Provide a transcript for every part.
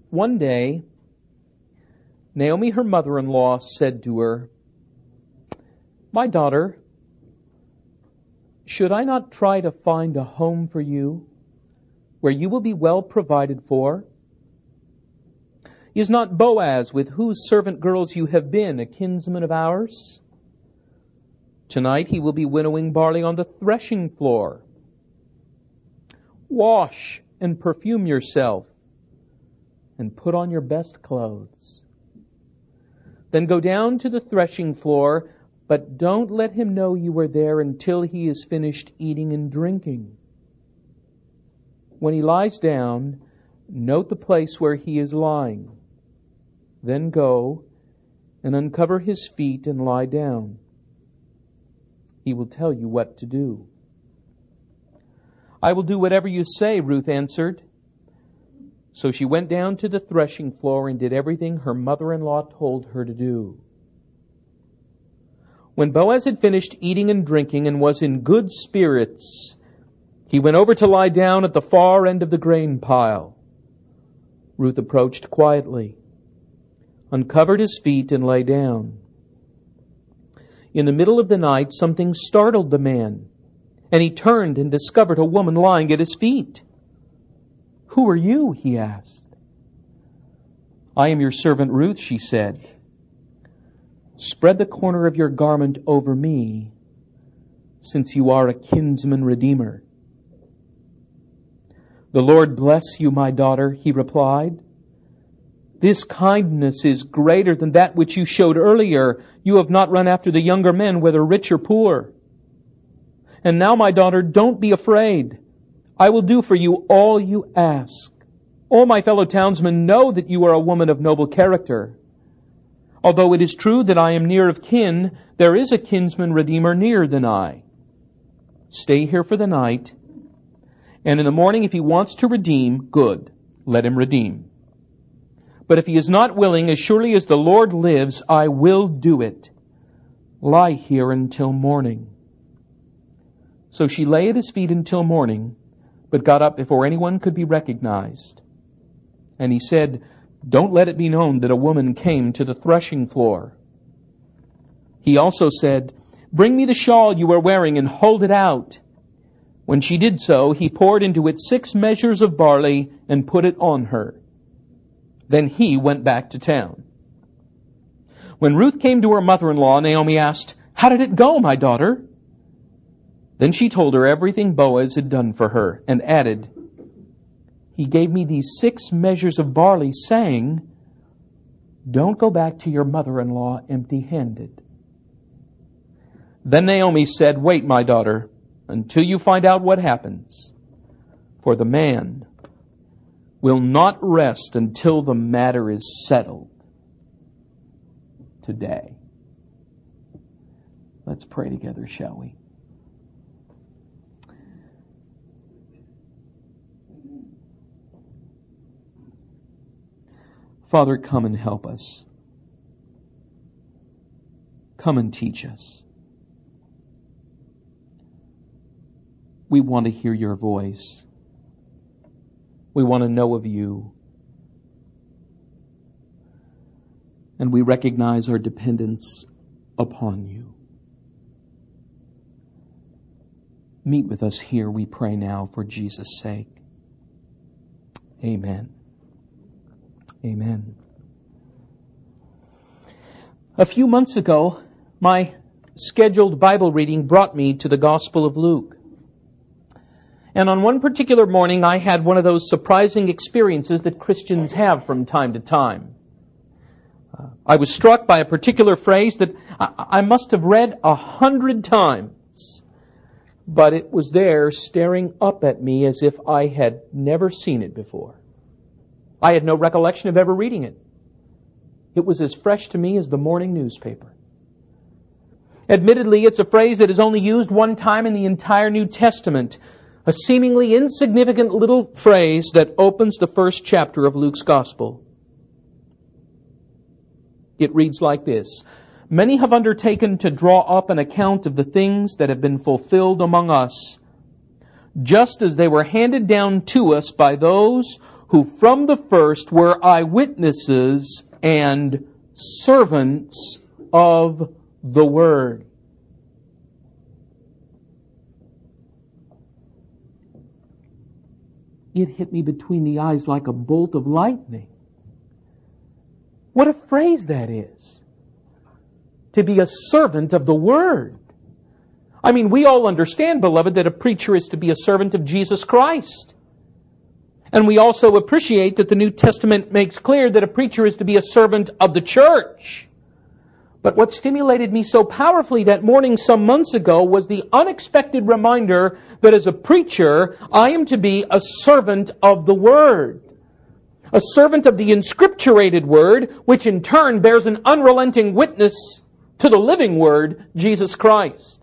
One day, Naomi, her mother-in-law, said to her, "My daughter, should I not try to find a home for you where you will be well provided for? Is not Boaz, with whose servant girls you have been, a kinsman of ours? Tonight he will be winnowing barley on the threshing floor. Wash and perfume yourself and put on your best clothes. Then go down to the threshing floor, but don't let him know you were there until he is finished eating and drinking. When he lies down, note the place where he is lying. Then go and uncover his feet and lie down. He will tell you what to do." "I will do whatever you say," Ruth answered. So she went down to the threshing floor and did everything her mother-in-law told her to do. When Boaz had finished eating and drinking and was in good spirits, he went over to lie down at the far end of the grain pile. Ruth approached quietly, uncovered his feet, and lay down. In the middle of the night, something startled the man, and he turned and discovered a woman lying at his feet. "Who are you?" he asked. "I am your servant Ruth," she said. "Spread the corner of your garment over me, since you are a kinsman redeemer." "The Lord bless you, my daughter," he replied. "This kindness is greater than that which you showed earlier. You have not run after the younger men, whether rich or poor. And now, my daughter, don't be afraid. I will do for you all you ask. All my fellow townsmen know that you are a woman of noble character. Although it is true that I am near of kin, there is a kinsman redeemer nearer than I. Stay here for the night, and in the morning if he wants to redeem, good, let him redeem. But if he is not willing, as surely as the Lord lives, I will do it. Lie here until morning." So she lay at his feet until morning, but got up before anyone could be recognized. And he said, "Don't let it be known that a woman came to the threshing floor." He also said, "Bring me the shawl you are wearing and hold it out." When she did so, he poured into it 6 measures of barley and put it on her. Then he went back to town. When Ruth came to her mother-in-law, Naomi asked, "How did it go, my daughter?" Then she told her everything Boaz had done for her, and added, "He gave me these 6 measures of barley, saying, 'Don't go back to your mother-in-law empty-handed.'" Then Naomi said, "Wait, my daughter, until you find out what happens. For the man will not rest until the matter is settled today." Let's pray together, shall we? Father, come and help us. Come and teach us. We want to hear your voice. We want to know of you. And we recognize our dependence upon you. Meet with us here, we pray now, for Jesus' sake. Amen. Amen. A few months ago, my scheduled Bible reading brought me to the Gospel of Luke. And on one particular morning, I had one of those surprising experiences that Christians have from time to time. I was struck by a particular phrase that I must have read 100 times, but it was there staring up at me as if I had never seen it before. I had no recollection of ever reading it. It was as fresh to me as the morning newspaper. Admittedly, it's a phrase that is only used one time in the entire New Testament, a seemingly insignificant little phrase that opens the first chapter of Luke's Gospel. It reads like this: "Many have undertaken to draw up an account of the things that have been fulfilled among us, just as they were handed down to us by those who from the first were eyewitnesses and servants of the Word. It hit me between the eyes like a bolt of lightning. What a phrase that is. To be a servant of the Word. I mean, we all understand, beloved, that a preacher is to be a servant of Jesus Christ. And we also appreciate that the New Testament makes clear that a preacher is to be a servant of the church. But what stimulated me so powerfully that morning some months ago was the unexpected reminder that as a preacher, I am to be a servant of the Word. A servant of the inscripturated Word, which in turn bears an unrelenting witness to the living Word, Jesus Christ.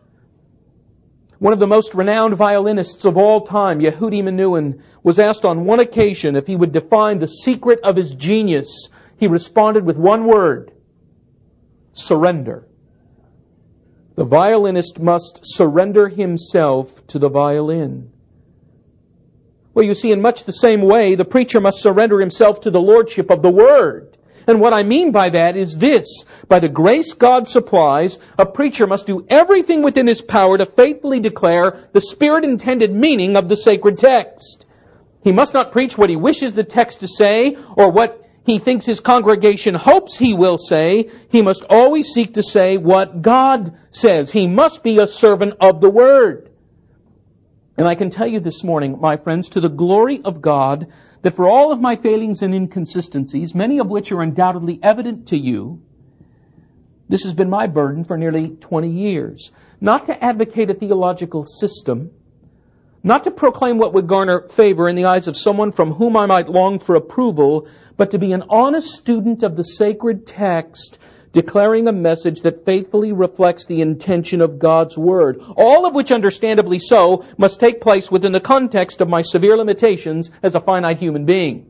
One of the most renowned violinists of all time, Yehudi Menuhin, was asked on one occasion if he would define the secret of his genius. He responded with one word: surrender. The violinist must surrender himself to the violin. Well, you see, in much the same way, the preacher must surrender himself to the lordship of the Word. And what I mean by that is this: by the grace God supplies, a preacher must do everything within his power to faithfully declare the Spirit-intended meaning of the sacred text. He must not preach what he wishes the text to say or what he thinks his congregation hopes he will say. He must always seek to say what God says. He must be a servant of the Word. And I can tell you this morning, my friends, to the glory of God, that for all of my failings and inconsistencies, many of which are undoubtedly evident to you, this has been my burden for nearly 20 years. Not to advocate a theological system, not to proclaim what would garner favor in the eyes of someone from whom I might long for approval, but to be an honest student of the sacred text, declaring a message that faithfully reflects the intention of God's Word. All of which, understandably so, must take place within the context of my severe limitations as a finite human being.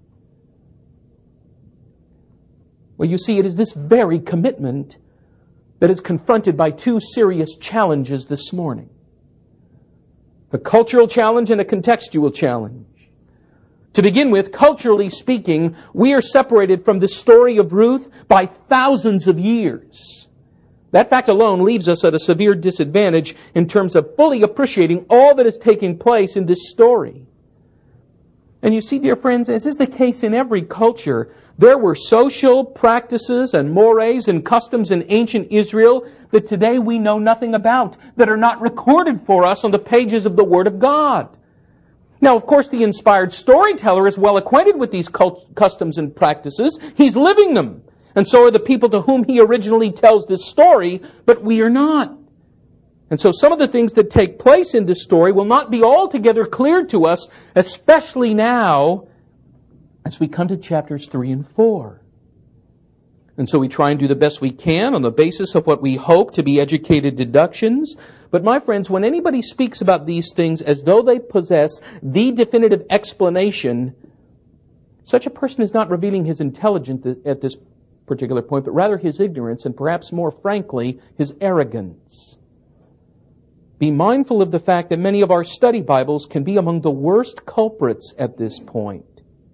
Well, you see, it is this very commitment that is confronted by two serious challenges this morning. A cultural challenge and a contextual challenge. To begin with, culturally speaking, we are separated from the story of Ruth by thousands of years. That fact alone leaves us at a severe disadvantage in terms of fully appreciating all that is taking place in this story. And you see, dear friends, as is the case in every culture, there were social practices and mores and customs in ancient Israel that today we know nothing about, that are not recorded for us on the pages of the Word of God. Now, of course, the inspired storyteller is well acquainted with these customs and practices. He's living them. And so are the people to whom he originally tells this story, but we are not. And so some of the things that take place in this story will not be altogether clear to us, especially now as we come to chapters 3 and 4. And so we try and do the best we can on the basis of what we hope to be educated deductions. But my friends, when anybody speaks about these things as though they possess the definitive explanation, such a person is not revealing his intelligence at this particular point, but rather his ignorance and perhaps more frankly, his arrogance. Be mindful of the fact that many of our study Bibles can be among the worst culprits at this point.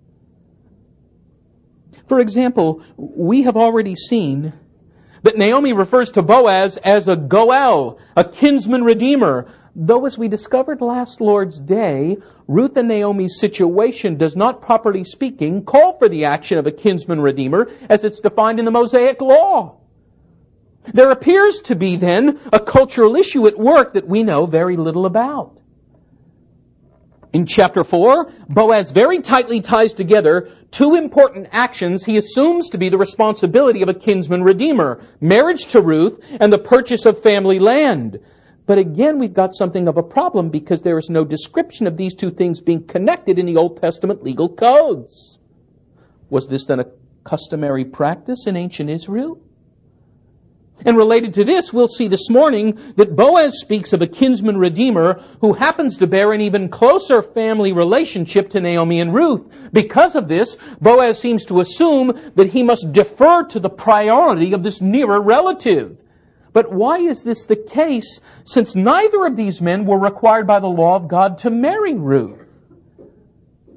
For example, we have already seen that Naomi refers to Boaz as a Goel, a kinsman redeemer, though as we discovered last Lord's Day, Ruth and Naomi's situation does not, properly speaking, call for the action of a kinsman redeemer as it's defined in the Mosaic Law. There appears to be then a cultural issue at work that we know very little about. In chapter 4, Boaz very tightly ties together two important actions he assumes to be the responsibility of a kinsman redeemer: marriage to Ruth and the purchase of family land. But again, we've got something of a problem because there is no description of these two things being connected in the Old Testament legal codes. Was this then a customary practice in ancient Israel? And related to this, we'll see this morning that Boaz speaks of a kinsman redeemer who happens to bear an even closer family relationship to Naomi and Ruth. Because of this, Boaz seems to assume that he must defer to the priority of this nearer relative. But why is this the case, since neither of these men were required by the law of God to marry Ruth?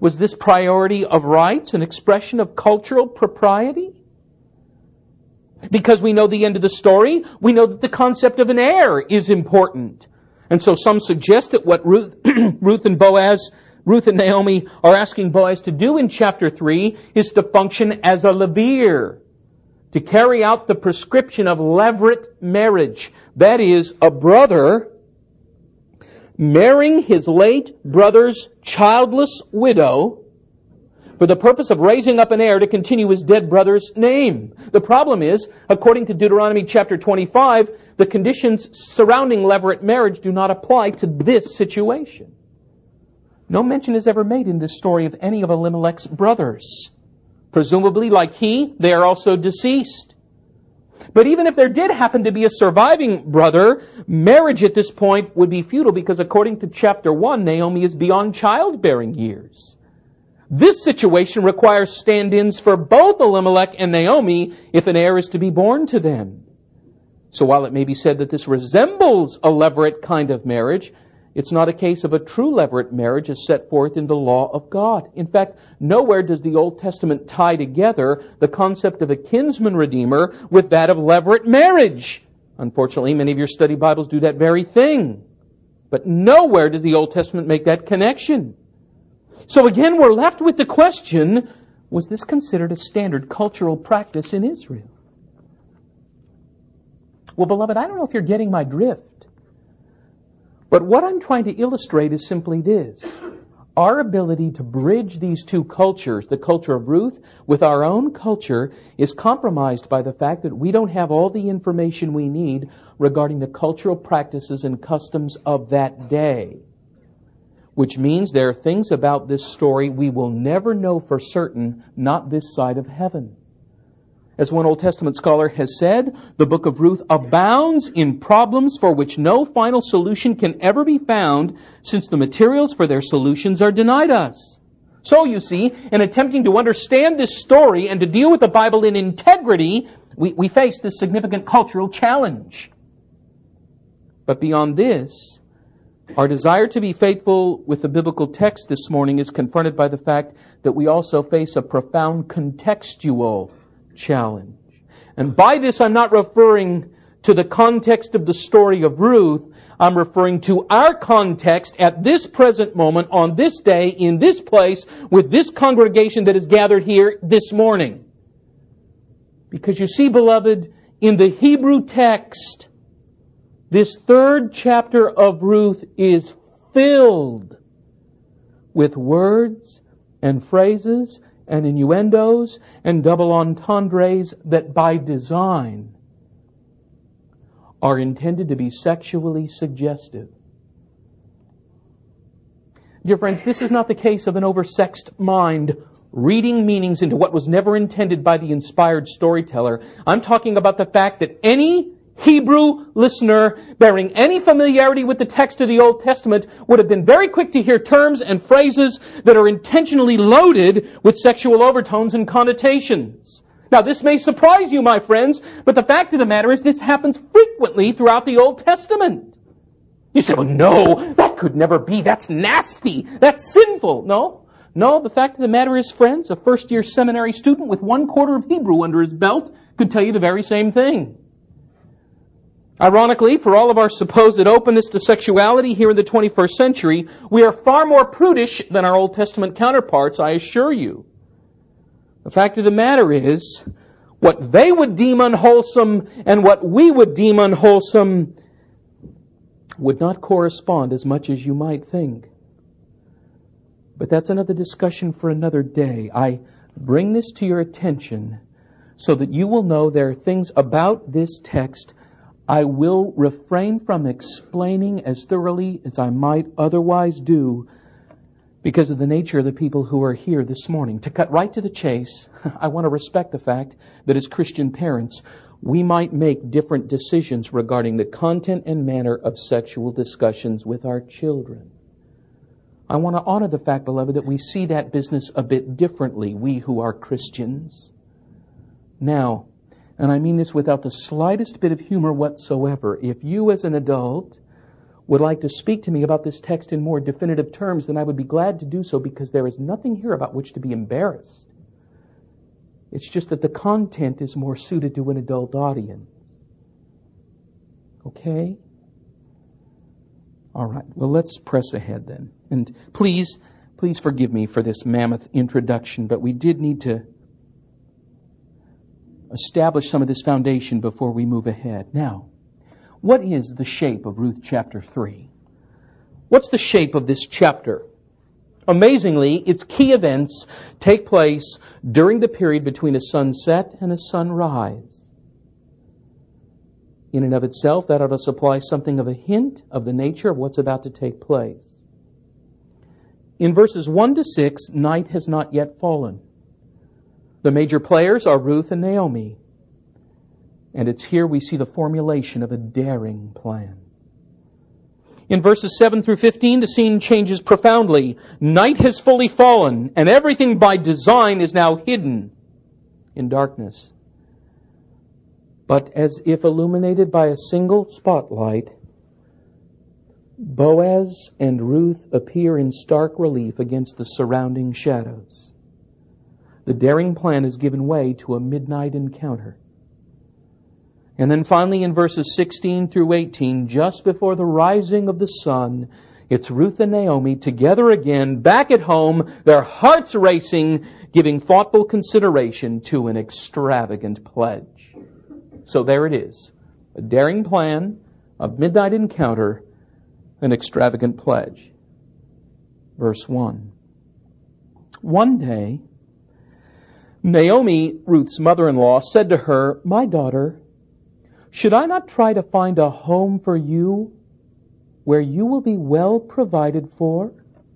Was this priority of rights an expression of cultural propriety? Because we know the end of the story, we know that the concept of an heir is important. And so some suggest that what Ruth and Naomi are asking Boaz to do in chapter 3 is to function as a levirate, to carry out the prescription of levirate marriage. That is, a brother marrying his late brother's childless widow for the purpose of raising up an heir to continue his dead brother's name. The problem is, according to Deuteronomy chapter 25, the conditions surrounding levirate marriage do not apply to this situation. No mention is ever made in this story of any of Elimelech's brothers. Presumably, like he, they are also deceased. But even if there did happen to be a surviving brother, marriage at this point would be futile because according to chapter 1, Naomi is beyond childbearing years. This situation requires stand-ins for both Elimelech and Naomi if an heir is to be born to them. So while it may be said that this resembles a levirate kind of marriage, it's not a case of a true levirate marriage as set forth in the law of God. In fact, nowhere does the Old Testament tie together the concept of a kinsman redeemer with that of levirate marriage. Unfortunately, many of your study Bibles do that very thing. But nowhere does the Old Testament make that connection. So again, we're left with the question, was this considered a standard cultural practice in Israel? Well, beloved, I don't know if you're getting my drift. But what I'm trying to illustrate is simply this. Our ability to bridge these two cultures, the culture of Ruth with our own culture, is compromised by the fact that we don't have all the information we need regarding the cultural practices and customs of that day. Which means there are things about this story we will never know for certain, not this side of heaven. As one Old Testament scholar has said, the book of Ruth abounds in problems for which no final solution can ever be found, since the materials for their solutions are denied us. So, you see, in attempting to understand this story and to deal with the Bible in integrity, we face this significant cultural challenge. But beyond this, our desire to be faithful with the biblical text this morning is confronted by the fact that we also face a profound contextual challenge. And by this, I'm not referring to the context of the story of Ruth. I'm referring to our context at this present moment, on this day, in this place, with this congregation that is gathered here this morning. Because you see, beloved, in the Hebrew text, this third chapter of Ruth is filled with words and phrases and innuendos and double entendres that by design are intended to be sexually suggestive. Dear friends, this is not the case of an oversexed mind reading meanings into what was never intended by the inspired storyteller. I'm talking about the fact that any Hebrew listener bearing any familiarity with the text of the Old Testament would have been very quick to hear terms and phrases that are intentionally loaded with sexual overtones and connotations. Now, this may surprise you, my friends, but the fact of the matter is this happens frequently throughout the Old Testament. You say, well, no, that could never be. That's nasty. That's sinful. No, the fact of the matter is, friends, a first-year seminary student with 1/4 of Hebrew under his belt could tell you the very same thing. Ironically, for all of our supposed openness to sexuality here in the 21st century, we are far more prudish than our Old Testament counterparts, I assure you. The fact of the matter is, what they would deem unwholesome and what we would deem unwholesome would not correspond as much as you might think. But that's another discussion for another day. I bring this to your attention so that you will know there are things about this text I will refrain from explaining as thoroughly as I might otherwise do because of the nature of the people who are here this morning. To cut right to the chase, I want to respect the fact that as Christian parents, we might make different decisions regarding the content and manner of sexual discussions with our children. I want to honor the fact, beloved, that we see that business a bit differently, we who are Christians. Now, and I mean this without the slightest bit of humor whatsoever, if you as an adult would like to speak to me about this text in more definitive terms, then I would be glad to do so, because there is nothing here about which to be embarrassed. It's just that the content is more suited to an adult audience. Okay? All right. Well, let's press ahead then. And please forgive me for this mammoth introduction, but we did need to establish some of this foundation before we move ahead. Now, what is the shape of Ruth chapter 3? What's the shape of this chapter? Amazingly, its key events take place during the period between a sunset and a sunrise. In and of itself, that ought to supply something of a hint of the nature of what's about to take place. In verses 1 to 6, night has not yet fallen. The major players are Ruth and Naomi. And it's here we see the formulation of a daring plan. In verses 7 through 15, the scene changes profoundly. Night has fully fallen, and everything by design is now hidden in darkness. But as if illuminated by a single spotlight, Boaz and Ruth appear in stark relief against the surrounding shadows. The daring plan is given way to a midnight encounter. And then finally in verses 16 through 18, just before the rising of the sun, it's Ruth and Naomi together again, back at home, their hearts racing, giving thoughtful consideration to an extravagant pledge. So there it is. A daring plan, a midnight encounter, an extravagant pledge. Verse 1. One day, Naomi, Ruth's mother-in-law, said to her, "My daughter, should I not try to find a home for you where you will be well provided for?"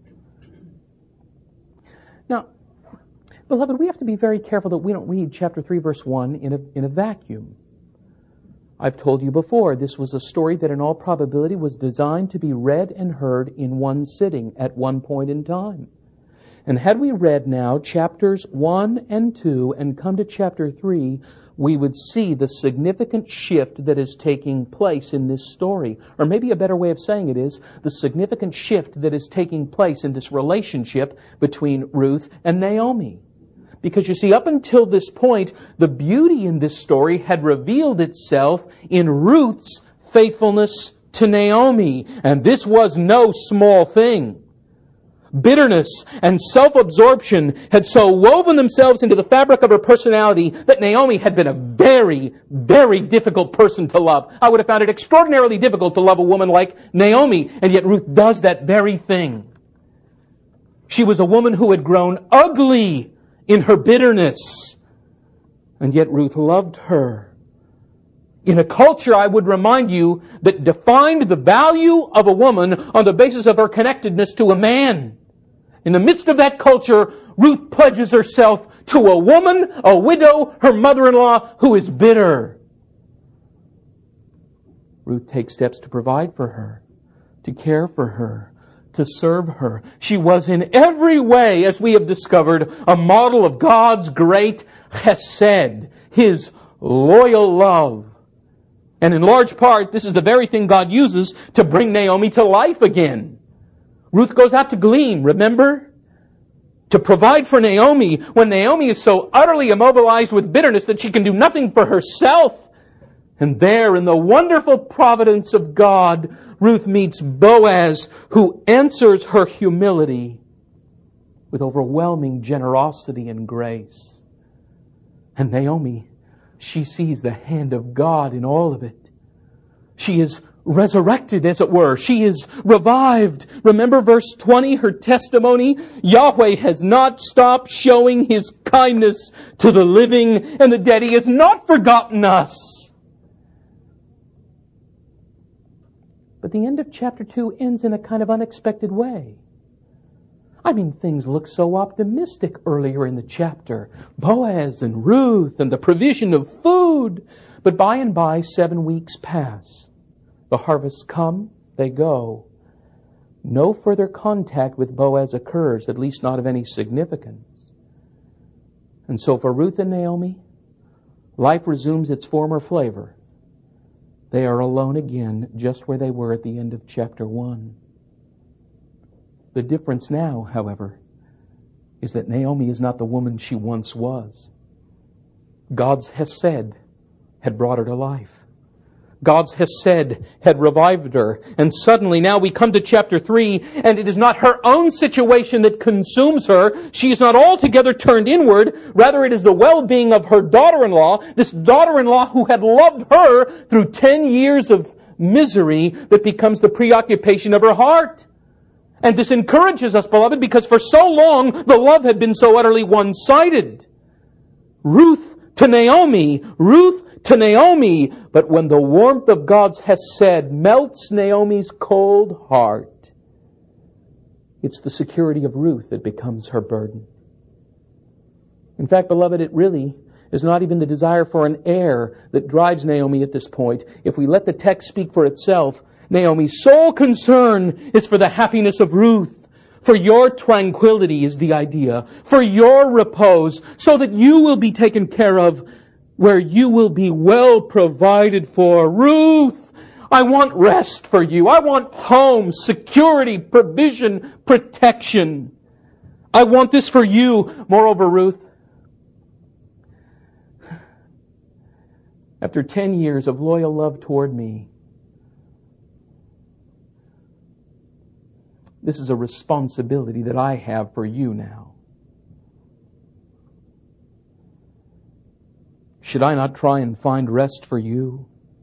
Now, beloved, we have to be very careful that we don't read chapter 3, verse 1 in a vacuum. I've told you before, this was a story that in all probability was designed to be read and heard in one sitting at one point in time. And had we read now chapters 1 and 2 and come to chapter 3, we would see the significant shift that is taking place in this story. Or maybe a better way of saying it is the significant shift that is taking place in this relationship between Ruth and Naomi. Because you see, up until this point, the beauty in this story had revealed itself in Ruth's faithfulness to Naomi. And this was no small thing. Bitterness and self-absorption had so woven themselves into the fabric of her personality that Naomi had been a very, very difficult person to love. I would have found it extraordinarily difficult to love a woman like Naomi, and yet Ruth does that very thing. She was a woman who had grown ugly in her bitterness, and yet Ruth loved her. In a culture, I would remind you, that defined the value of a woman on the basis of her connectedness to a man. In the midst of that culture, Ruth pledges herself to a woman, a widow, her mother-in-law, who is bitter. Ruth takes steps to provide for her, to care for her, to serve her. She was in every way, as we have discovered, a model of God's great chesed, His loyal love. And in large part, this is the very thing God uses to bring Naomi to life again. Ruth goes out to glean, remember? To provide for Naomi when Naomi is so utterly immobilized with bitterness that she can do nothing for herself. And there, in the wonderful providence of God, Ruth meets Boaz, who answers her humility with overwhelming generosity and grace. And Naomi, she sees the hand of God in all of it. She is resurrected, as it were. She is revived. Remember verse 20, her testimony? Yahweh has not stopped showing His kindness to the living and the dead. He has not forgotten us. But the end of chapter 2 ends in a kind of unexpected way. I mean, things look so optimistic earlier in the chapter. Boaz and Ruth and the provision of food. But by and by, 7 weeks pass. The harvests come, they go. No further contact with Boaz occurs, at least not of any significance. And so for Ruth and Naomi, life resumes its former flavor. They are alone again, just where they were at the end of chapter 1. The difference now, however, is that Naomi is not the woman she once was. God's Hesed had brought her to life. God's Hesed had revived her. And suddenly now we come to chapter 3, and it is not her own situation that consumes her. She is not altogether turned inward. Rather, it is the well-being of her daughter-in-law, this daughter-in-law who had loved her through 10 years of misery, that becomes the preoccupation of her heart. And this encourages us, beloved, because for so long the love had been so utterly one-sided. Ruth to Naomi, but when the warmth of God's Hesed melts Naomi's cold heart, it's the security of Ruth that becomes her burden. In fact, beloved, it really is not even the desire for an heir that drives Naomi at this point. If we let the text speak for itself, Naomi's sole concern is for the happiness of Ruth. For your tranquility is the idea. For your repose, so that you will be taken care of, where you will be well provided for. Ruth, I want rest for you. I want home, security, provision, protection. I want this for you. Moreover, Ruth, after 10 years of loyal love toward me, this is a responsibility that I have for you now. Should I not try and find rest for you?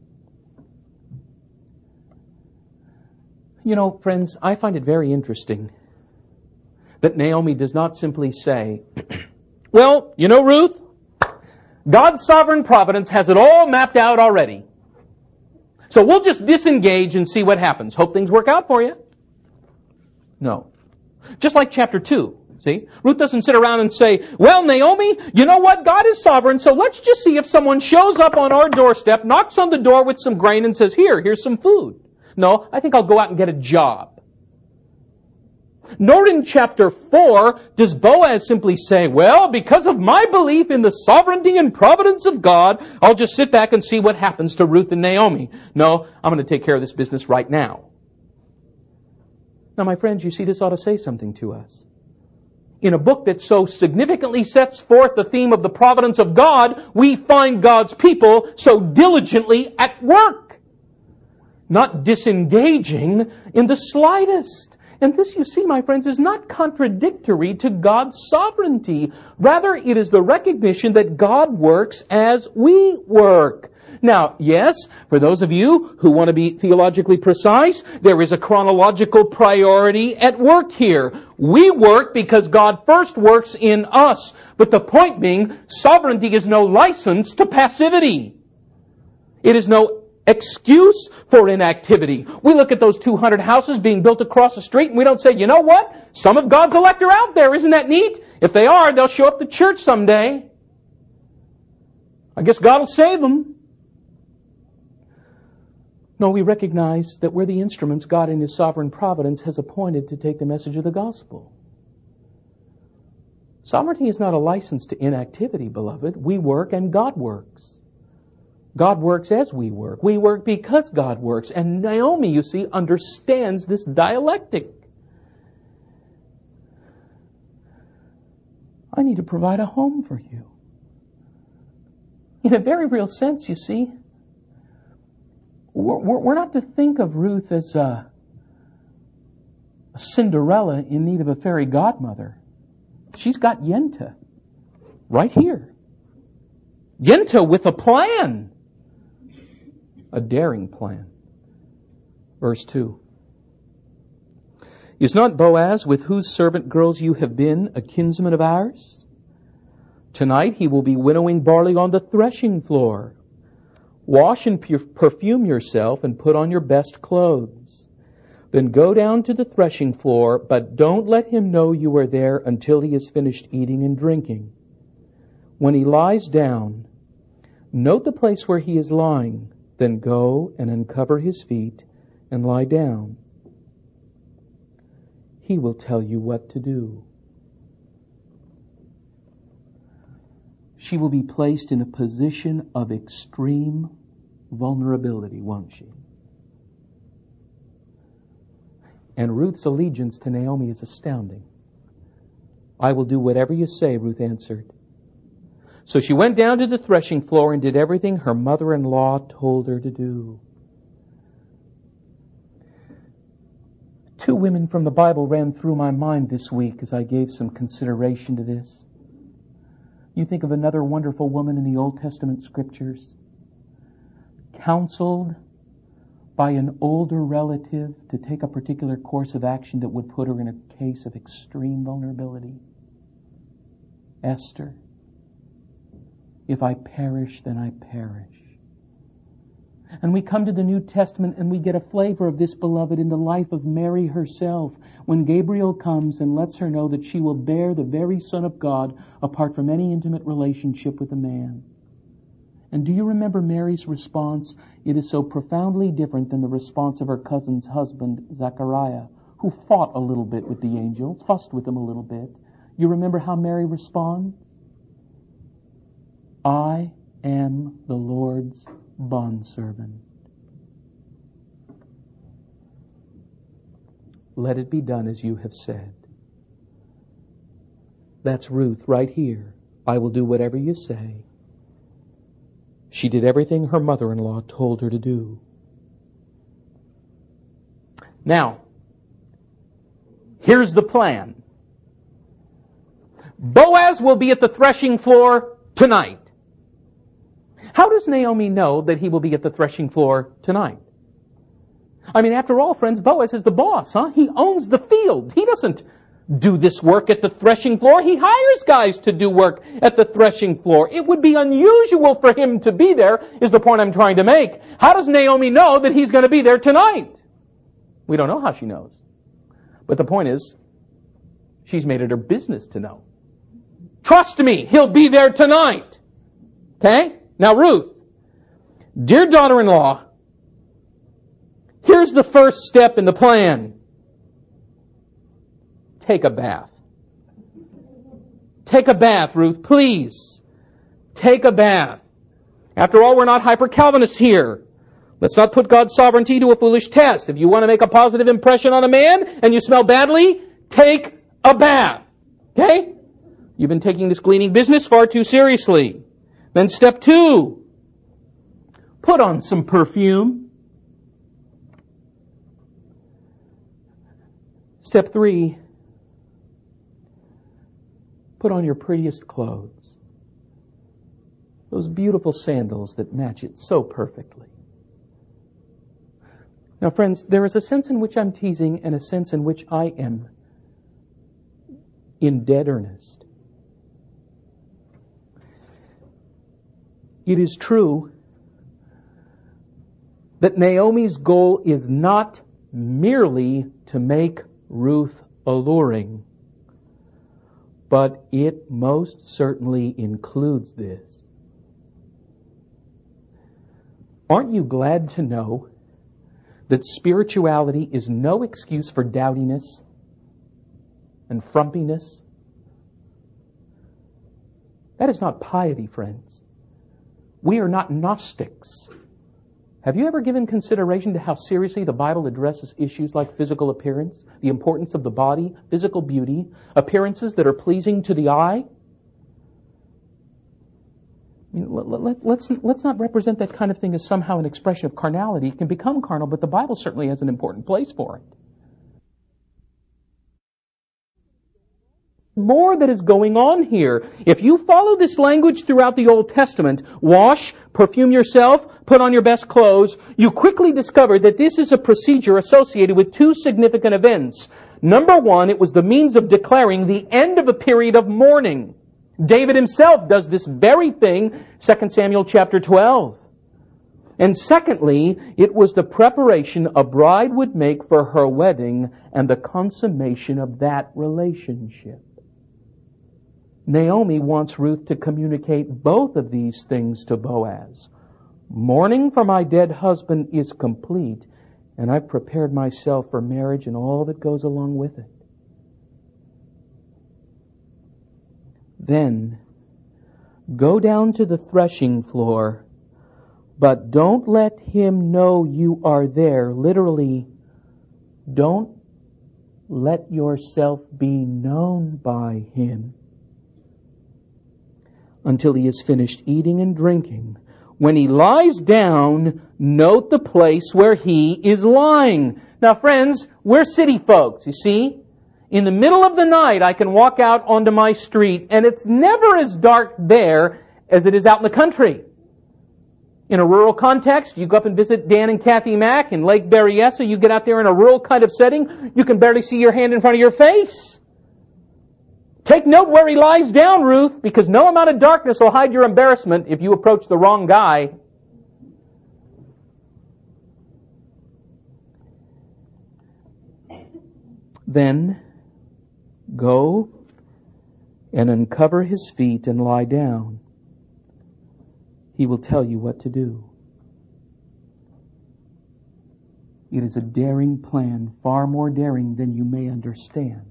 You know, friends, I find it very interesting that Naomi does not simply say, well, you know, Ruth, God's sovereign providence has it all mapped out already. So we'll just disengage and see what happens. Hope things work out for you. No. Just like chapter 2, see? Ruth doesn't sit around and say, well, Naomi, you know what? God is sovereign, so let's just see if someone shows up on our doorstep, knocks on the door with some grain and says, here's some food. No, I think I'll go out and get a job. Nor in chapter 4 does Boaz simply say, well, because of my belief in the sovereignty and providence of God, I'll just sit back and see what happens to Ruth and Naomi. No, I'm going to take care of this business right now. Now, my friends, you see, this ought to say something to us. In a book that so significantly sets forth the theme of the providence of God, we find God's people so diligently at work, not disengaging in the slightest. And this, you see, my friends, is not contradictory to God's sovereignty. Rather, it is the recognition that God works as we work. Now, yes, for those of you who want to be theologically precise, there is a chronological priority at work here. We work because God first works in us. But the point being, sovereignty is no license to passivity. It is no excuse for inactivity. We look at those 200 houses being built across the street and we don't say, you know what? Some of God's elect are out there. Isn't that neat? If they are, they'll show up to church someday. I guess God will save them. No, we recognize that we're the instruments God in His sovereign providence has appointed to take the message of the gospel. Sovereignty is not a license to inactivity, beloved. We work and God works. God works as we work. We work because God works. And Naomi, you see, understands this dialectic. I need to provide a home for you. In a very real sense, you see, we're not to think of Ruth as a Cinderella in need of a fairy godmother. She's got Yenta right here. Yenta with a plan. A daring plan. Verse 2. Is not Boaz, with whose servant girls you have been, a kinsman of ours? Tonight he will be winnowing barley on the threshing floor. Wash and perfume yourself and put on your best clothes. Then go down to the threshing floor, but don't let him know you are there until he has finished eating and drinking. When he lies down, note the place where he is lying, then go and uncover his feet and lie down. He will tell you what to do. She will be placed in a position of extreme vulnerability, won't she? And Ruth's allegiance to Naomi is astounding. I will do whatever you say, Ruth answered. So she went down to the threshing floor and did everything her mother-in-law told her to do. Two women from the Bible ran through my mind this week as I gave some consideration to this. You think of another wonderful woman in the Old Testament Scriptures, counseled by an older relative to take a particular course of action that would put her in a case of extreme vulnerability. Esther. If I perish, then I perish. And we come to the New Testament and we get a flavor of this, beloved, in the life of Mary herself, when Gabriel comes and lets her know that she will bear the very Son of God apart from any intimate relationship with a man. And do you remember Mary's response? It is so profoundly different than the response of her cousin's husband, Zechariah, who fought a little bit with the angel, fussed with him a little bit. You remember how Mary responds? I am the Lord's bondservant. Let it be done as you have said. That's Ruth right here. I will do whatever you say. She did everything her mother-in-law told her to do. Now, here's the plan. Boaz will be at the threshing floor tonight. How does Naomi know that he will be at the threshing floor tonight? I mean, after all, friends, Boaz is the boss, huh? He owns the field. He doesn't do this work at the threshing floor. He hires guys to do work at the threshing floor. It would be unusual for him to be there, is the point I'm trying to make. How does Naomi know that he's going to be there tonight? We don't know how she knows. But the point is, she's made it her business to know. Trust me, he'll be there tonight. Okay? Now, Ruth, dear daughter-in-law, here's the first step in the plan. Take a bath. Take a bath, Ruth, please. Take a bath. After all, we're not hyper-Calvinists here. Let's not put God's sovereignty to a foolish test. If you want to make a positive impression on a man and you smell badly, take a bath. Okay? You've been taking this cleaning business far too seriously. Then step 2, put on some perfume. Step 3, put on your prettiest clothes. Those beautiful sandals that match it so perfectly. Now, friends, there is a sense in which I'm teasing and a sense in which I am in dead earnest. It is true that Naomi's goal is not merely to make Ruth alluring, but it most certainly includes this. Aren't you glad to know that spirituality is no excuse for dowdiness and frumpiness? That is not piety, friends. We are not Gnostics. Have you ever given consideration to how seriously the Bible addresses issues like physical appearance, the importance of the body, physical beauty, appearances that are pleasing to the eye? I mean, let's not represent that kind of thing as somehow an expression of carnality. It can become carnal, but the Bible certainly has an important place for it. More that is going on here. If you follow this language throughout the Old Testament, wash, perfume yourself, put on your best clothes, you quickly discover that this is a procedure associated with 2 significant events. Number 1, it was the means of declaring the end of a period of mourning. David himself does this very thing, 2 Samuel chapter 12. And secondly, it was the preparation a bride would make for her wedding and the consummation of that relationship. Naomi wants Ruth to communicate both of these things to Boaz. Mourning for my dead husband is complete, and I've prepared myself for marriage and all that goes along with it. Then, go down to the threshing floor, But don't let him know you are there. Literally, don't let yourself be known by him until he has finished eating and drinking. When he lies down, note the place where he is lying. Now, friends, we're city folks, you see. In the middle of the night, I can walk out onto my street, and it's never as dark there as it is out in the country. In a rural context, you go up and visit Dan and Kathy Mack in Lake Berryessa, you get out there in a rural kind of setting, you can barely see your hand in front of your face. Take note where he lies down, Ruth, because no amount of darkness will hide your embarrassment if you approach the wrong guy. Then go and uncover his feet and lie down. He will tell you what to do. It is a daring plan, far more daring than you may understand.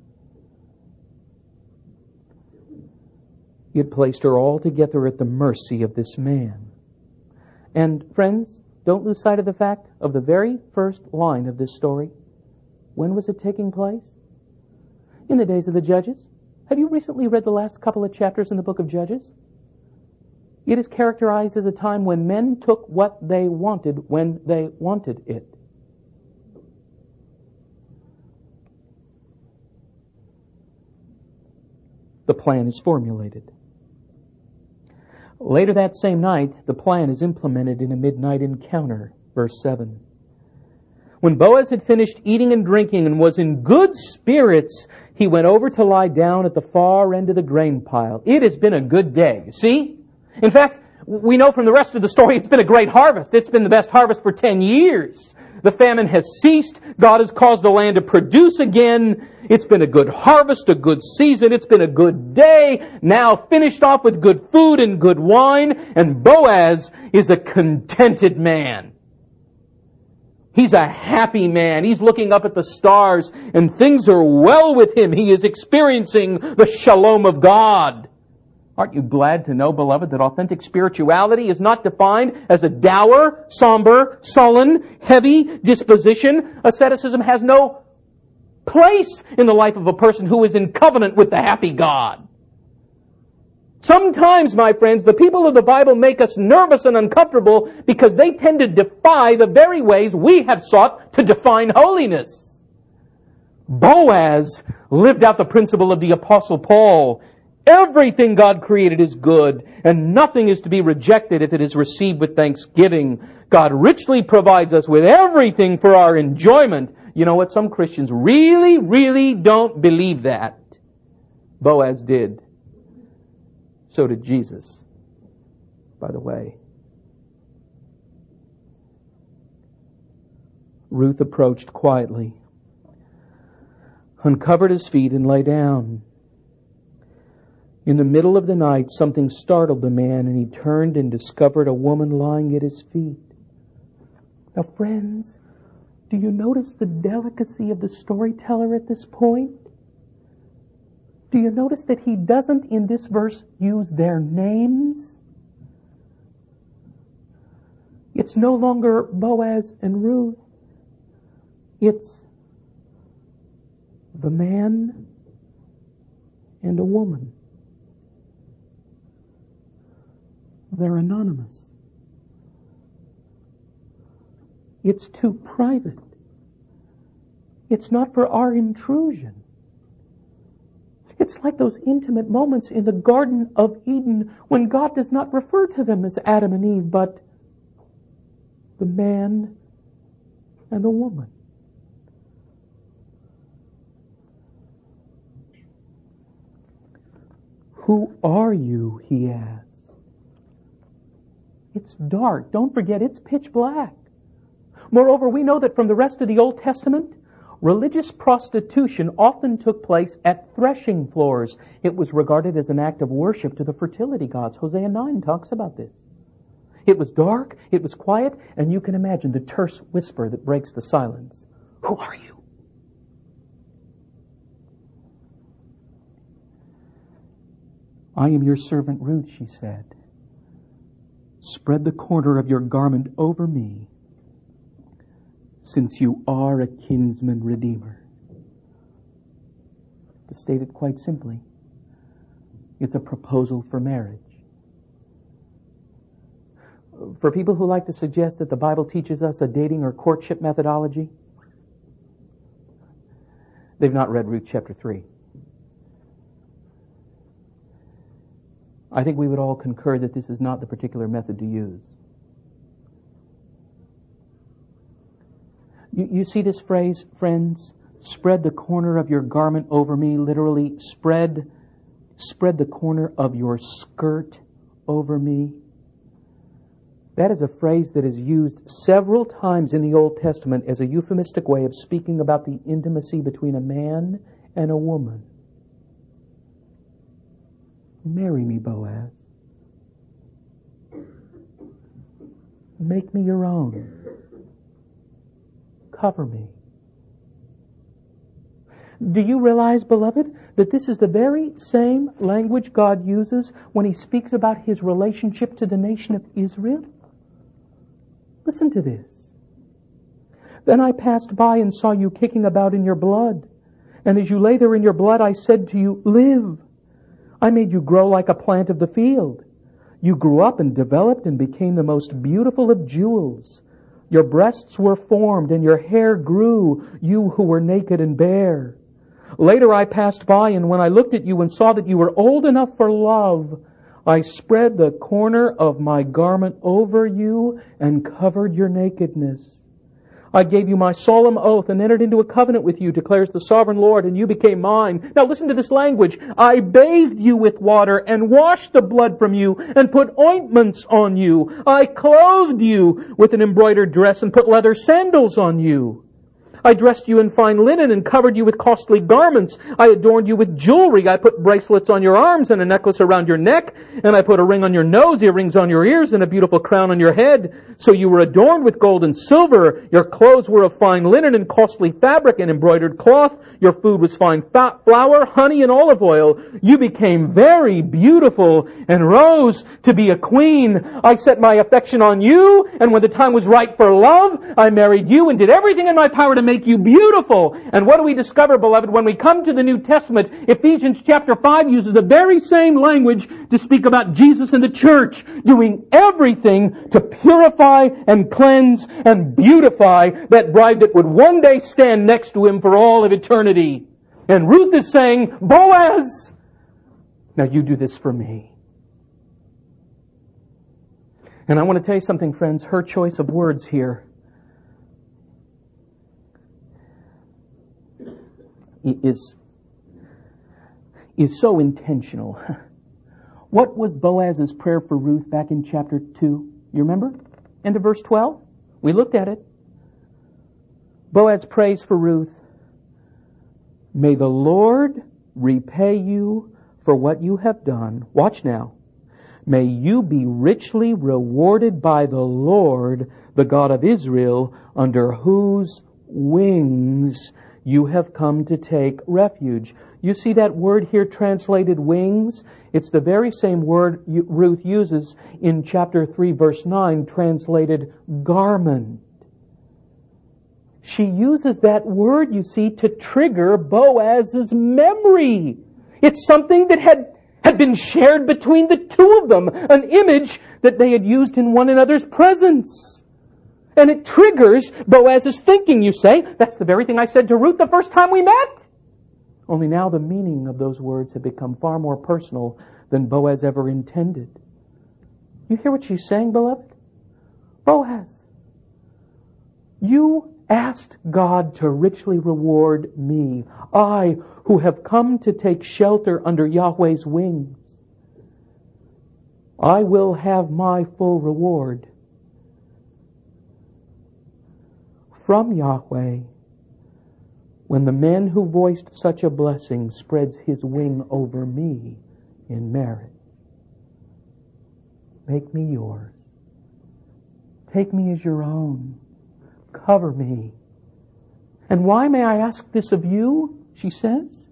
It placed her altogether at the mercy of this man. And friends, don't lose sight of the fact of the very first line of this story. When was it taking place? In the days of the Judges. Have you recently read the last couple of chapters in the book of Judges? It is characterized as a time when men took what they wanted when they wanted it. The plan is formulated. Later that same night, the plan is implemented in a midnight encounter. Verse 7. When Boaz had finished eating and drinking and was in good spirits, he went over to lie down at the far end of the grain pile. It has been a good day, you see? In fact, we know from the rest of the story it's been a great harvest. It's been the best harvest for 10 years. The famine has ceased. God has caused the land to produce again. It's been a good harvest, a good season. It's been a good day. Now finished off with good food and good wine. And Boaz is a contented man. He's a happy man. He's looking up at the stars and things are well with him. He is experiencing the shalom of God. Aren't you glad to know, beloved, that authentic spirituality is not defined as a dour, somber, sullen, heavy disposition? Asceticism has no place in the life of a person who is in covenant with the happy God. Sometimes, my friends, the people of the Bible make us nervous and uncomfortable because they tend to defy the very ways we have sought to define holiness. Boaz lived out the principle of the Apostle Paul. Everything God created is good, and nothing is to be rejected if it is received with thanksgiving. God richly provides us with everything for our enjoyment. You know what? Some Christians really, really don't believe that. Boaz did. So did Jesus, by the way. Ruth approached quietly, uncovered his feet, and lay down. In the middle of the night, something startled the man, and he turned and discovered a woman lying at his feet. Now, friends, do you notice the delicacy of the storyteller at this point? Do you notice that he doesn't, in this verse, use their names? It's no longer Boaz and Ruth. It's the man and a woman. They're anonymous. It's too private. It's not for our intrusion. It's like those intimate moments in the Garden of Eden when God does not refer to them as Adam and Eve, but the man and the woman. Who are you? He asks. It's dark. Don't forget, it's pitch black. Moreover, we know that from the rest of the Old Testament, religious prostitution often took place at threshing floors. It was regarded as an act of worship to the fertility gods. Hosea 9 talks about this. It was dark, it was quiet, and you can imagine the terse whisper that breaks the silence. Who are you? I am your servant Ruth, she said. spread the corner of your garment over me, since you are a kinsman redeemer. To state it quite simply, it's a proposal for marriage. For people who like to suggest that the Bible teaches us a dating or courtship methodology, they've not read Ruth chapter 3. I think we would all concur that this is not the particular method to use. You see this phrase, friends? Spread the corner of your garment over me. Literally, spread the corner of your skirt over me. That is a phrase that is used several times in the Old Testament as a euphemistic way of speaking about the intimacy between a man and a woman. Marry me, Boaz. Make me your own. Cover me. Do you realize, beloved, that this is the very same language God uses when He speaks about His relationship to the nation of Israel? Listen to this. Then I passed by and saw you kicking about in your blood. And as you lay there in your blood, I said to you, live. I made you grow like a plant of the field. You grew up and developed and became the most beautiful of jewels. Your breasts were formed and your hair grew, you who were naked and bare. Later I passed by, and when I looked at you and saw that you were old enough for love, I spread the corner of my garment over you and covered your nakedness. I gave you my solemn oath and entered into a covenant with you, declares the sovereign Lord, and you became mine. Now listen to this language. I bathed you with water and washed the blood from you and put ointments on you. I clothed you with an embroidered dress and put leather sandals on you. I dressed you in fine linen and covered you with costly garments. I adorned you with jewelry. I put bracelets on your arms and a necklace around your neck. And I put a ring on your nose, earrings on your ears, and a beautiful crown on your head. So you were adorned with gold and silver. Your clothes were of fine linen and costly fabric and embroidered cloth. Your food was fine flour, honey, and olive oil. You became very beautiful and rose to be a queen. I set my affection on you, and when the time was right for love, I married you and did everything in my power to make you beautiful. And what do we discover, beloved, when we come to the New Testament? Ephesians chapter 5 uses the very same language to speak about Jesus and the church, doing everything to purify and cleanse and beautify that bride that would one day stand next to Him for all of eternity. And Ruth is saying, Boaz, now you do this for me. And I want to tell you something, friends. Her choice of words here is so intentional. What was Boaz's prayer for Ruth back in chapter 2? You remember? End of verse 12? We looked at it. Boaz prays for Ruth. May the Lord repay you for what you have done. Watch now. May you be richly rewarded by the Lord, the God of Israel, under whose wings you have come to take refuge. You see that word here translated wings? It's the very same word Ruth uses in chapter 3 verse 9 translated garment. She uses that word, you see, to trigger Boaz's memory. It's something that had been shared between the two of them, an image that they had used in one another's presence. And it triggers Boaz's thinking, you say. That's the very thing I said to Ruth the first time we met. Only now the meaning of those words have become far more personal than Boaz ever intended. You hear what she's saying, beloved? Boaz, you asked God to richly reward me, I who have come to take shelter under Yahweh's wings. I will have my full reward from Yahweh when the man who voiced such a blessing spreads his wing over me in marriage. Make me yours. Take me as your own. Cover me. And why may I ask this of you? She says.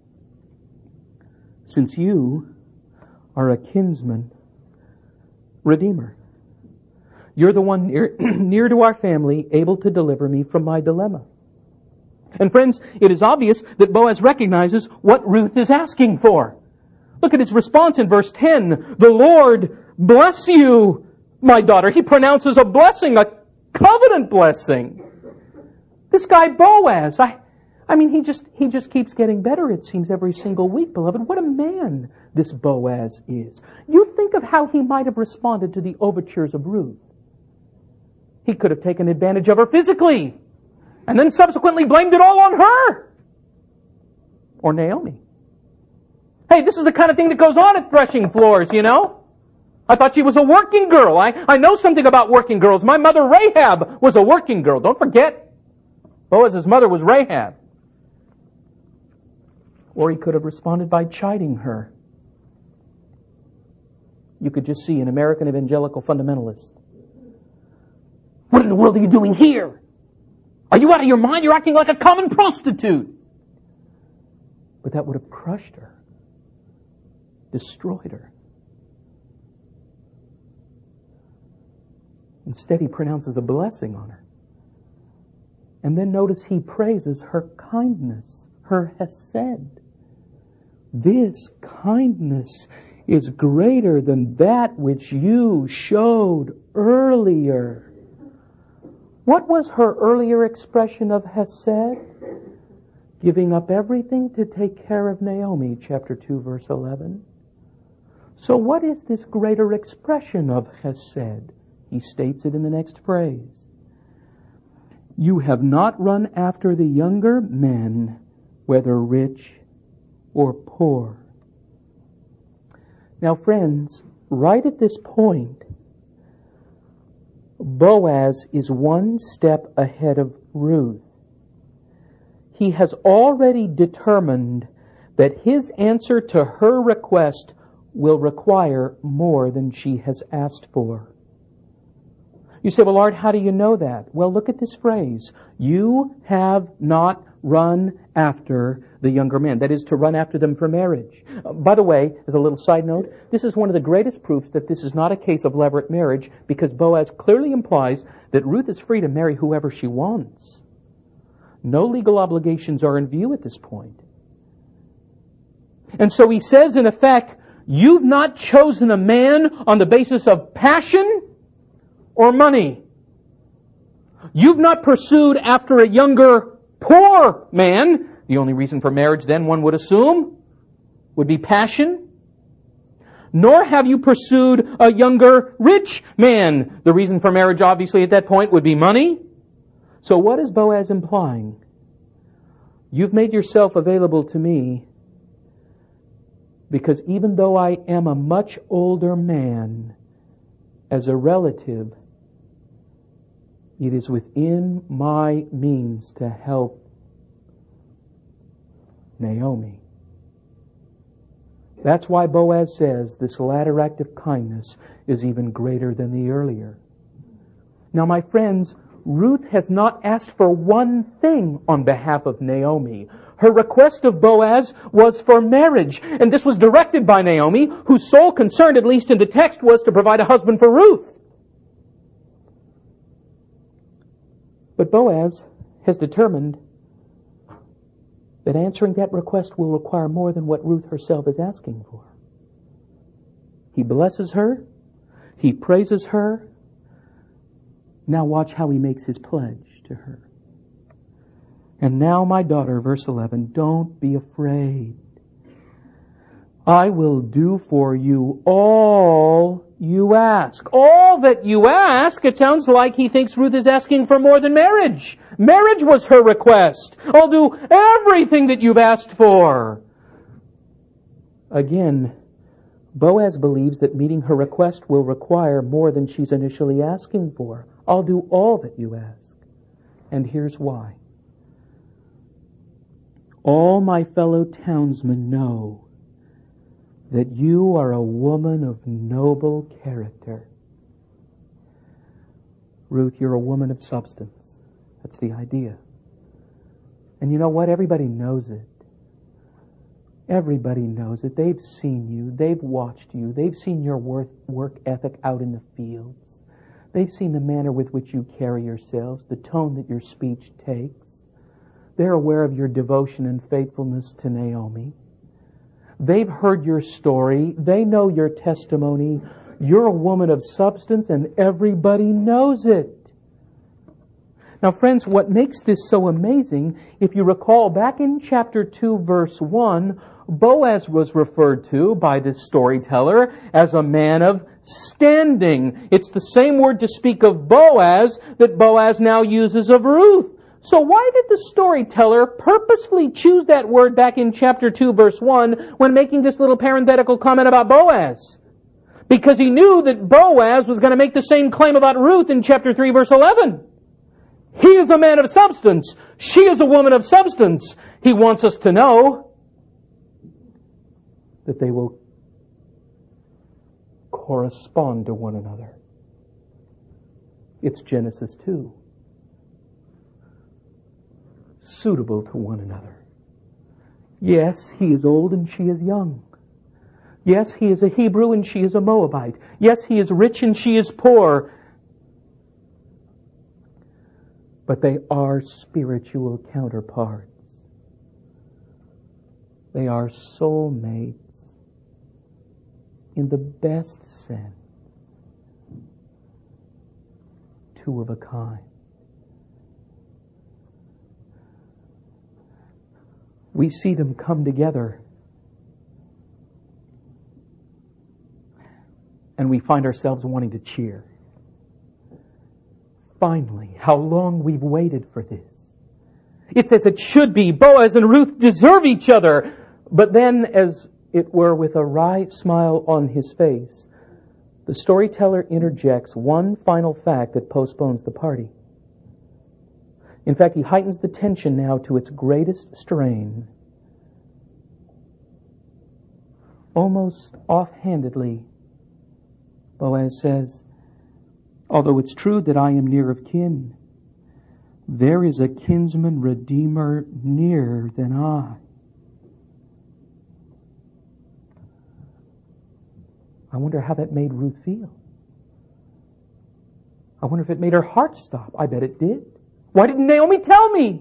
Since you are a kinsman redeemer. You're the one near to our family, able to deliver me from my dilemma. And friends, it is obvious that Boaz recognizes what Ruth is asking for. Look at his response in verse 10. The Lord bless you, my daughter. He pronounces a blessing, a covenant blessing. This guy Boaz, I mean, he just keeps getting better, it seems, every single week, beloved. What a man this Boaz is. You think of how he might have responded to the overtures of Ruth. He could have taken advantage of her physically and then subsequently blamed it all on her. Or Naomi. Hey, this is the kind of thing that goes on at threshing floors, you know. I thought she was a working girl. I know something about working girls. My mother Rahab was a working girl. Don't forget. Boaz's mother was Rahab. Or he could have responded by chiding her. You could just see an American evangelical fundamentalist. What in the world are you doing here? Are you out of your mind? You're acting like a common prostitute. But that would have crushed her, destroyed her. Instead, he pronounces a blessing on her. And then notice he praises her kindness, her hesed. This kindness is greater than that which you showed earlier. What was her earlier expression of hesed? Giving up everything to take care of Naomi, chapter 2, verse 11. So what is this greater expression of hesed? He states it in the next phrase. You have not run after the younger men, whether rich or poor. Now, friends, right at this point, Boaz is one step ahead of Ruth. He has already determined that his answer to her request will require more than she has asked for. You say, well, Lord, how do you know that? Well, look at this phrase. You have not run after the younger men. That is, to run after them for marriage. By the way, as a little side note, this is one of the greatest proofs that this is not a case of levirate marriage, because Boaz clearly implies that Ruth is free to marry whoever she wants. No legal obligations are in view at this point. And so he says, in effect, you've not chosen a man on the basis of passion or money. You've not pursued after a younger, poor man. The only reason for marriage then, one would assume, would be passion. Nor have you pursued a younger, rich man. The reason for marriage, obviously, at that point would be money. So what is Boaz implying? You've made yourself available to me because even though I am a much older man, as a relative, it is within my means to help Naomi. That's why Boaz says this latter act of kindness is even greater than the earlier. Now, my friends, Ruth has not asked for one thing on behalf of Naomi. Her request of Boaz was for marriage, and this was directed by Naomi, whose sole concern, at least in the text, was to provide a husband for Ruth. But Boaz has determined that answering that request will require more than what Ruth herself is asking for. He blesses her. He praises her. Now watch how he makes his pledge to her. And now, my daughter, verse 11, don't be afraid. I will do for you all you ask. All that you ask, it sounds like he thinks Ruth is asking for more than marriage. Marriage was her request. I'll do everything that you've asked for. Again, Boaz believes that meeting her request will require more than she's initially asking for. I'll do all that you ask. And here's why. All my fellow townsmen know that you are a woman of noble character. Ruth, you're a woman of substance. That's the idea. And you know what? Everybody knows it. Everybody knows it. They've seen you. They've watched you. They've seen your work ethic out in the fields. They've seen the manner with which you carry yourselves, the tone that your speech takes. They're aware of your devotion and faithfulness to Naomi. They've heard your story. They know your testimony. You're a woman of substance, and everybody knows it. Now, friends, what makes this so amazing, if you recall back in chapter 2, verse 1, Boaz was referred to by this storyteller as a man of standing. It's the same word to speak of Boaz that Boaz now uses of Ruth. So why did the storyteller purposefully choose that word back in chapter 2, verse 1 when making this little parenthetical comment about Boaz? Because he knew that Boaz was going to make the same claim about Ruth in chapter 3, verse 11. He is a man of substance. She is a woman of substance. He wants us to know that they will correspond to one another. It's Genesis 2. Suitable to one another. Yes, he is old and she is young. Yes, he is a Hebrew and she is a Moabite. Yes, he is rich and she is poor. But they are spiritual counterparts. They are soulmates in the best sense. Two of a kind. We see them come together. And we find ourselves wanting to cheer. Finally, how long we've waited for this. It's as it should be. Boaz and Ruth deserve each other. But then, as it were with a wry smile on his face, the storyteller interjects one final fact that postpones the party. In fact, he heightens the tension now to its greatest strain. Almost offhandedly, Boaz says, although it's true that I am near of kin, there is a kinsman redeemer nearer than I. I wonder how that made Ruth feel. I wonder if it made her heart stop. I bet it did. Why didn't Naomi tell me?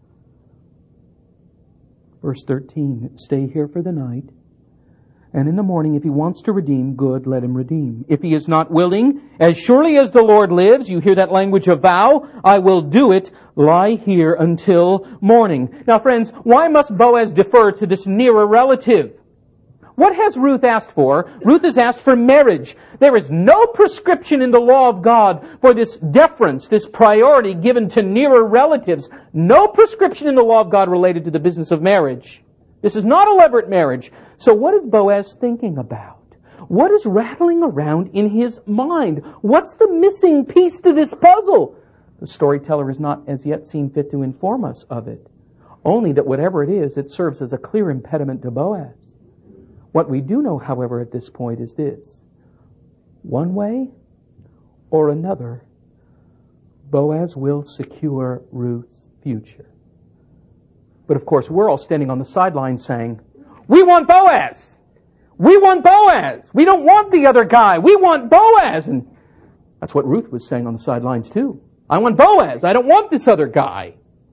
Verse 13, stay here for the night. And in the morning, if he wants to redeem, good, let him redeem. If he is not willing, as surely as the Lord lives, you hear that language of vow, I will do it, lie here until morning. Now friends, why must Boaz defer to this nearer relative? What has Ruth asked for? Ruth has asked for marriage. There is no prescription in the law of God for this deference, this priority given to nearer relatives. No prescription in the law of God related to the business of marriage. This is not a levirate marriage. So what is Boaz thinking about? What is rattling around in his mind? What's the missing piece to this puzzle? The storyteller has not as yet seen fit to inform us of it. Only that whatever it is, it serves as a clear impediment to Boaz. What we do know, however, at this point is this. One way or another, Boaz will secure Ruth's future. But of course, we're all standing on the sidelines saying, we want Boaz! We want Boaz! We don't want the other guy! We want Boaz! And that's what Ruth was saying on the sidelines too. I want Boaz! I don't want this other guy!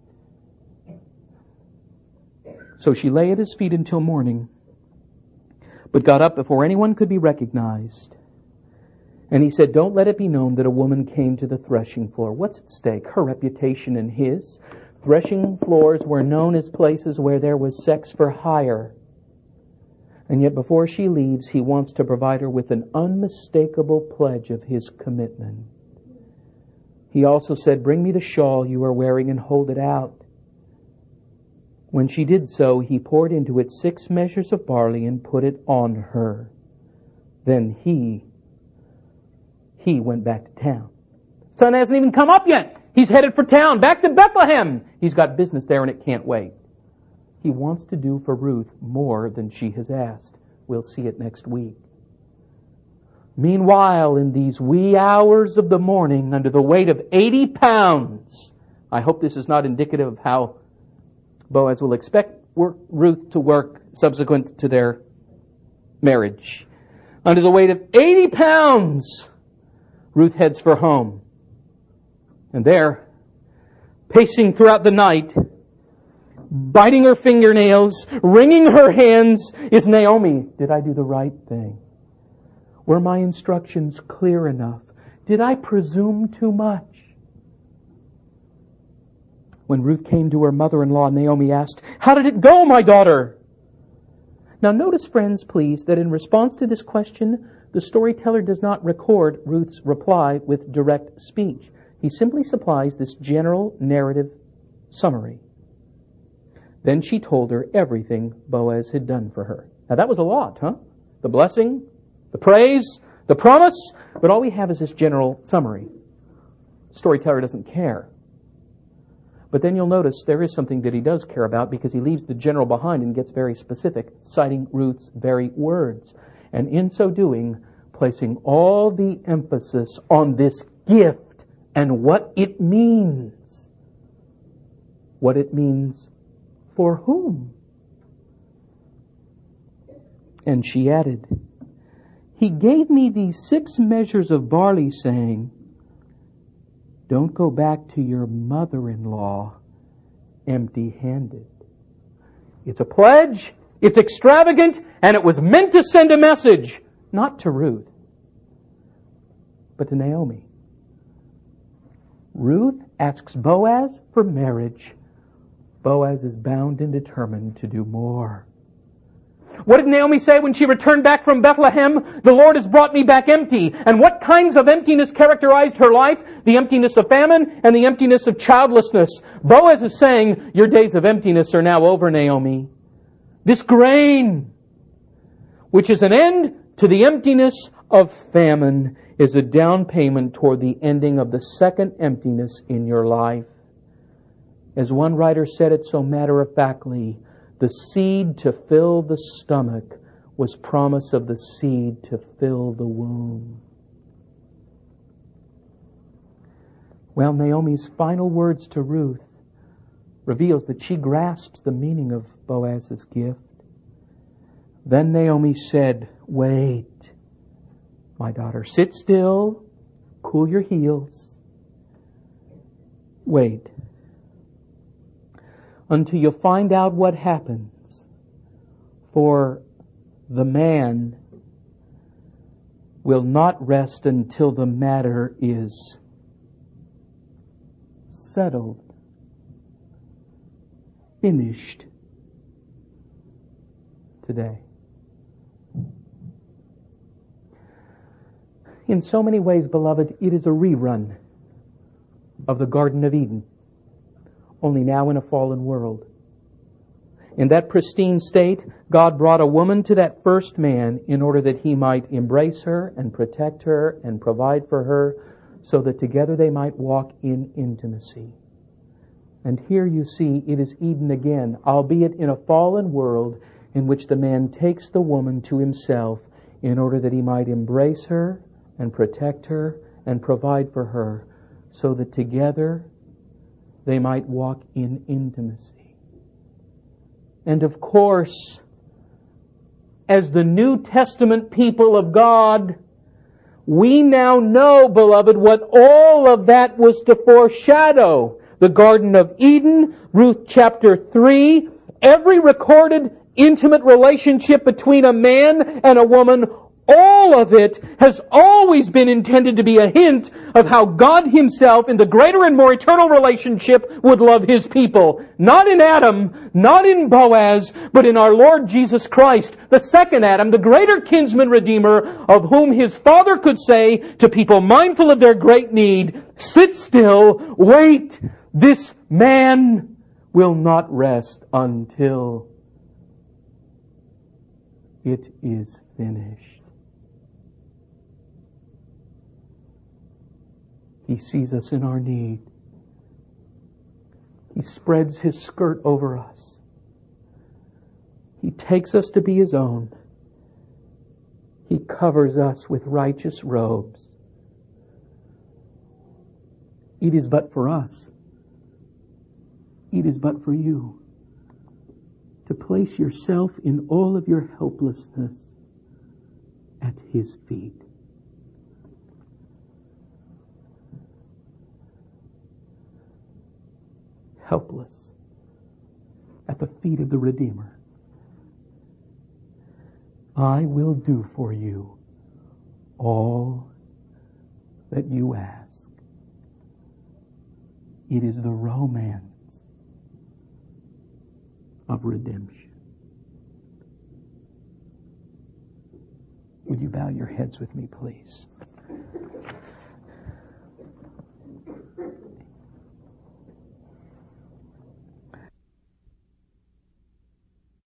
So she lay at his feet until morning, but got up before anyone could be recognized. And he said, don't let it be known that a woman came to the threshing floor. What's at stake? Her reputation and his. Threshing floors were known as places where there was sex for hire. And yet before she leaves, he wants to provide her with an unmistakable pledge of his commitment. He also said, bring me the shawl you are wearing and hold it out. When she did so, he poured into it 6 measures of barley and put it on her. Then he went back to town. Sun hasn't even come up yet. He's headed for town, back to Bethlehem. He's got business there and it can't wait. He wants to do for Ruth more than she has asked. We'll see it next week. Meanwhile, in these wee hours of the morning, under the weight of 80 pounds, I hope this is not indicative of how Boaz will expect Ruth to work subsequent to their marriage. Under the weight of 80 pounds, Ruth heads for home. And there, pacing throughout the night, biting her fingernails, wringing her hands, is Naomi. Did I do the right thing? Were my instructions clear enough? Did I presume too much? When Ruth came to her mother-in-law, Naomi asked, "How did it go, my daughter?" Now notice, friends, please, that in response to this question, the storyteller does not record Ruth's reply with direct speech. He simply supplies this general narrative summary. Then she told her everything Boaz had done for her. Now that was a lot, huh? The blessing, the praise, the promise, but all we have is this general summary. The storyteller doesn't care. But then you'll notice there is something that he does care about, because he leaves the general behind and gets very specific, citing Ruth's very words. And in so doing, placing all the emphasis on this gift and what it means. What it means for whom? And she added, "He gave me these 6 measures of barley, saying, 'Don't go back to your mother-in-law empty-handed.'" It's a pledge, it's extravagant, and it was meant to send a message, not to Ruth, but to Naomi. Ruth asks Boaz for marriage. Boaz is bound and determined to do more. What did Naomi say when she returned back from Bethlehem? "The Lord has brought me back empty." And what kinds of emptiness characterized her life? The emptiness of famine and the emptiness of childlessness. Boaz is saying, your days of emptiness are now over, Naomi. This grain, which is an end to the emptiness of famine, is a down payment toward the ending of the second emptiness in your life. As one writer said it so matter-of-factly, the seed to fill the stomach was promise of the seed to fill the womb. Well, Naomi's final words to Ruth reveals that she grasps the meaning of Boaz's gift. Then Naomi said, "Wait, my daughter, sit still, cool your heels. Wait until you find out what happens, for the man will not rest until the matter is settled, finished today." In so many ways, beloved, it is a rerun of the Garden of Eden, only now in a fallen world. In that pristine state, God brought a woman to that first man in order that he might embrace her and protect her and provide for her, so that together they might walk in intimacy. And here you see it is Eden again, albeit in a fallen world in which the man takes the woman to himself in order that he might embrace her and protect her and provide for her, so that together they might walk in intimacy. And of course, as the New Testament people of God, we now know, beloved, what all of that was to foreshadow. The Garden of Eden, Ruth chapter 3, every recorded intimate relationship between a man and a woman, all of it has always been intended to be a hint of how God Himself, in the greater and more eternal relationship, would love His people. Not in Adam, not in Boaz, but in our Lord Jesus Christ, the second Adam, the greater kinsman redeemer, of whom His Father could say to people mindful of their great need, "Sit still, wait, this man will not rest until it is finished." He sees us in our need. He spreads His skirt over us. He takes us to be His own. He covers us with righteous robes. It is but for us. It is but for you to place yourself in all of your helplessness at His feet. helpless at the feet of the Redeemer. I will do for you all that you ask. It is the romance of redemption. Would you bow your heads with me, please?